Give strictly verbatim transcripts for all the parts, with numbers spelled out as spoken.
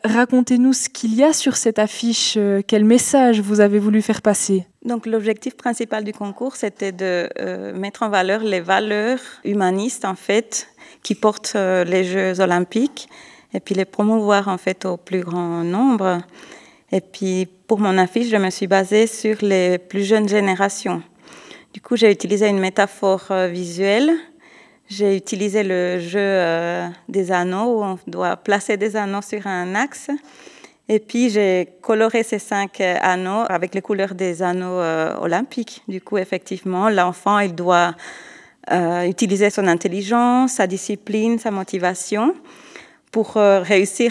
Racontez-nous ce qu'il y a sur cette affiche. Euh, quel message vous avez voulu faire passer? Donc, l'objectif principal du concours, c'était de euh, mettre en valeur les valeurs humanistes, en fait, qui portent euh, les Jeux olympiques, et puis les promouvoir, en fait, au plus grand nombre. Et puis, pour mon affiche, je me suis basée sur les plus jeunes générations. Du coup, j'ai utilisé une métaphore euh, visuelle. J'ai utilisé le jeu euh, des anneaux, où on doit placer des anneaux sur un axe. Et puis, j'ai coloré ces cinq anneaux avec les couleurs des anneaux euh, olympiques. Du coup, effectivement, l'enfant, il doit euh, utiliser son intelligence, sa discipline, sa motivation pour euh, réussir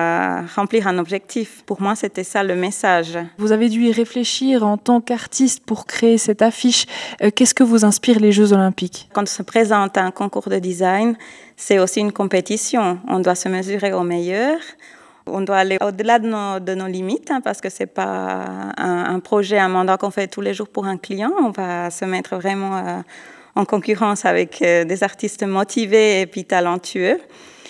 à remplir un objectif. Pour moi, c'était ça le message. Vous avez dû y réfléchir en tant qu'artiste pour créer cette affiche. Euh, qu'est-ce que vous inspirent les Jeux olympiques? Quand on se présente à un concours de design, c'est aussi une compétition. On doit se mesurer au meilleur. On doit aller au-delà de nos, de nos limites, hein, parce que c'est pas un, un projet, un mandat qu'on fait tous les jours pour un client. On va se mettre vraiment euh, en concurrence avec euh, des artistes motivés et puis talentueux.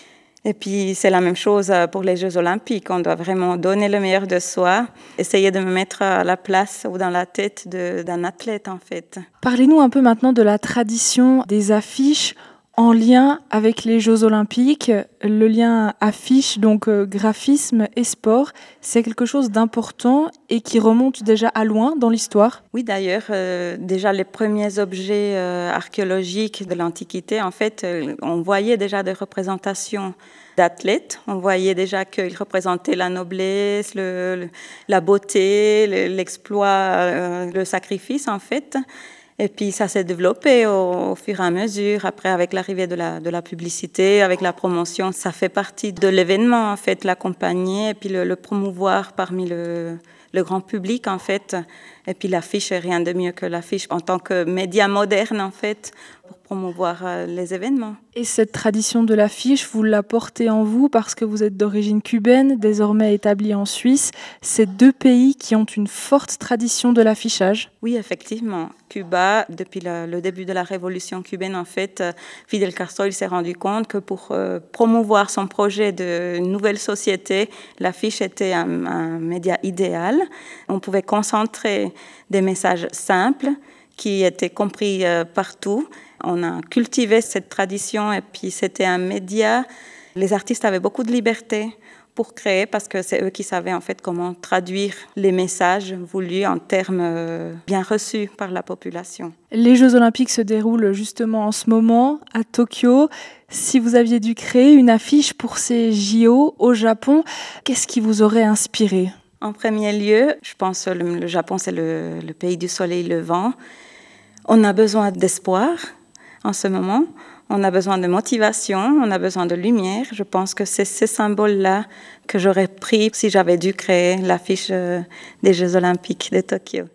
Et puis, c'est la même chose pour les Jeux olympiques. On doit vraiment donner le meilleur de soi, essayer de me mettre à la place ou dans la tête de, d'un athlète, en fait. Parlez-nous un peu maintenant de la tradition des affiches en lien avec les Jeux olympiques. Le lien affiche, donc euh, graphisme et sport, c'est quelque chose d'important et qui remonte déjà à loin dans l'histoire. Oui, d'ailleurs, euh, déjà les premiers objets euh, archéologiques de l'Antiquité, en fait, euh, on voyait déjà des représentations d'athlètes. On voyait déjà qu'ils représentaient la noblesse, le, le, la beauté, le, l'exploit, euh, le sacrifice, en fait. Et puis ça s'est développé au, au fur et à mesure, après avec l'arrivée de la, de la publicité, avec la promotion. Ça fait partie de l'événement, en fait, l'accompagner et puis le, le promouvoir parmi le, le grand public, en fait. Et puis l'affiche, rien de mieux que l'affiche en tant que média moderne, en fait, pour promouvoir euh, les événements. Et cette tradition de l'affiche, vous la portez en vous parce que vous êtes d'origine cubaine, désormais établie en Suisse. C'est deux pays qui ont une forte tradition de l'affichage. Oui, effectivement. Cuba, depuis le, le début de la révolution cubaine, en fait, Fidel Castro, il s'est rendu compte que pour euh, promouvoir son projet de nouvelle société, l'affiche était un, un média idéal. On pouvait concentrer des messages simples qui étaient compris euh, partout. On a cultivé cette tradition et puis c'était un média. Les artistes avaient beaucoup de liberté pour créer parce que c'est eux qui savaient en fait comment traduire les messages voulus en termes euh, bien reçus par la population. Les Jeux olympiques se déroulent justement en ce moment à Tokyo. Si vous aviez dû créer une affiche pour ces J O au Japon, qu'est-ce qui vous aurait inspiré? En premier lieu, je pense que le, le Japon, c'est le, le pays du soleil levant. On a besoin d'espoir en ce moment. On a besoin de motivation, on a besoin de lumière. Je pense que c'est ces symboles-là que j'aurais pris si j'avais dû créer l'affiche des Jeux olympiques de Tokyo.